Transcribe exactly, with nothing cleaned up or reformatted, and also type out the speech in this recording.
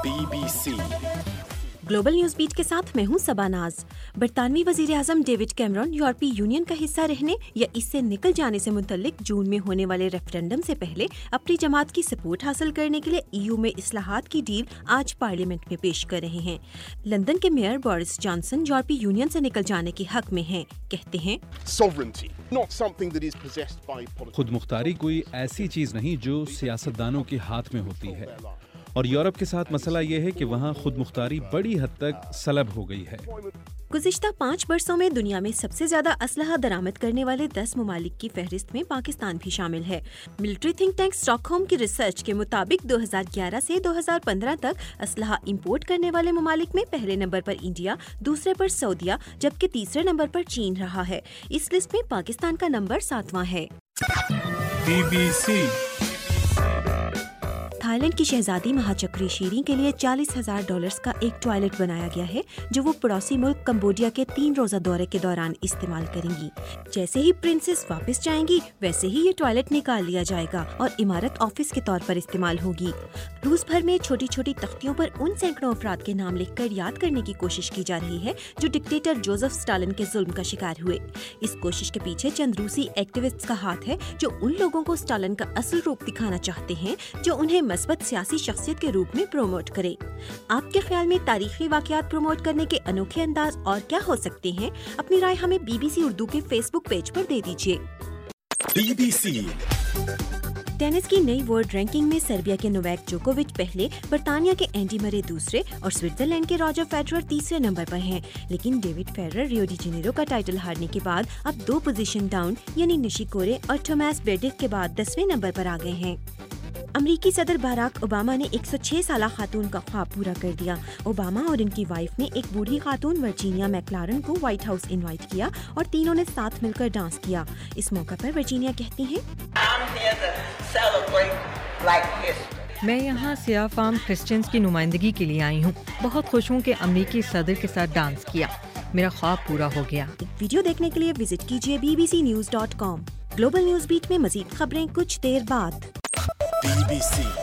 Be B C global news beat کے ساتھ میں ہوں صبا ناز۔ برطانوی وزیر اعظم ڈیوڈ کیمرون یورپی یونین کا حصہ رہنے یا اس سے نکل جانے سے متعلق جون میں ہونے والے ریفرنڈم سے پہلے اپنی جماعت کی سپورٹ حاصل کرنے کے لیے ای یو میں اصلاحات کی ڈیل آج پارلیمنٹ میں پیش کر رہے ہیں۔ لندن کے میئر بورس جانسن یورپی یونین سے نکل جانے کے حق میں ہیں، کہتے ہیں خود مختاری کوئی ایسی چیز نہیں جو سیاستدانوں کے ہاتھ میں ہوتی ہے، اور یورپ کے ساتھ مسئلہ یہ ہے کہ وہاں خود مختاری بڑی حد تک سلب ہو گئی ہے۔ گزشتہ پانچ برسوں میں دنیا میں سب سے زیادہ اسلحہ درآمد کرنے والے دس ممالک کی فہرست میں پاکستان بھی شامل ہے۔ Military think tank Stockholm کی ریسرچ کے مطابق دو ہزار گیارہ سے دو ہزار پندرہ تک اسلحہ امپورٹ کرنے والے ممالک میں پہلے نمبر پر انڈیا، دوسرے پر سعودیہ جبکہ تیسرے نمبر پر چین رہا ہے۔ اس لسٹ میں پاکستان کا نمبر ساتواں ہے۔ B B C Thailand کی شہزادی مہا چکری شیریں کے لیے چالیس ہزار ڈالرز کا ایک ٹوائلٹ بنایا گیا ہے جو وہ پڑوسی ملک کمبوڈیا کے تین روزہ دورے کے دوران استعمال کریں گی۔ جیسے ہی پرنسس واپس جائیں گی ویسے ہی یہ ٹوائلٹ نکال لیا جائے گا اور عمارت آفس کے طور پر استعمال ہوگی۔ روس بھر میں چھوٹی چھوٹی تختیوں پر ان سینکڑوں افراد کے نام لکھ کر یاد کرنے کی کوشش کی جا رہی ہے جو ڈکٹیٹر جوزف اسٹالن کے ظلم کا شکار ہوئے۔ اس کوشش کے پیچھے چند روسی ایکٹیوسٹس کا ہاتھ ہے جو ان لوگوں کو اسٹالن کا اصل روپ دکھانا چاہتے ہیں جو انہیں مثبت سیاسی شخصیت کے روپ میں پروموٹ کرے۔ آپ کے خیال میں تاریخی واقعات پروموٹ کرنے کے انوکھے انداز اور کیا ہو سکتے ہیں؟ اپنی رائے ہمیں بی بی سی اردو کے فیس بک پیج پر دے دیجیے۔ بی بی سی ٹینس کی نئی ورلڈ رینکنگ میں سربیا کے نوواک جوکووچ پہلے، برطانیہ کے اینڈی مرے دوسرے اور سوئٹزرلینڈ کے راجر فیڈرر تیسرے نمبر پر ہیں، لیکن David Federer Rio de Janeiro کا ٹائٹل ہارنے کے بعد اب دو پوزیشن ڈاؤن یعنی نشیکورے اور ٹوماس بیڈک کے بعد دسویں نمبر پر آ گئے ہیں۔ امریکی صدر باراک اوباما نے ایک سو چھ سالہ خاتون کا خواب پورا کر دیا۔ اوباما اور ان کی وائف نے ایک بوڑھی خاتون ورجینیا میکلارن کو وائٹ ہاؤس انوائٹ کیا اور تینوں نے ساتھ مل کر ڈانس کیا۔ اس موقع پر ورجینیا کہتی ہیں، میں یہاں سیاہ فام کرسچنز کی نمائندگی کے لیے آئی ہوں۔ بہت خوش ہوں کہ امریکی صدر کے ساتھ ڈانس کیا۔ میرا خواب پورا ہو گیا۔ ویڈیو دیکھنے کے لیے وزٹ کیجیے B B C news dot com. Global news beat میں مزید خبریں کچھ دیر بعد۔ Be B C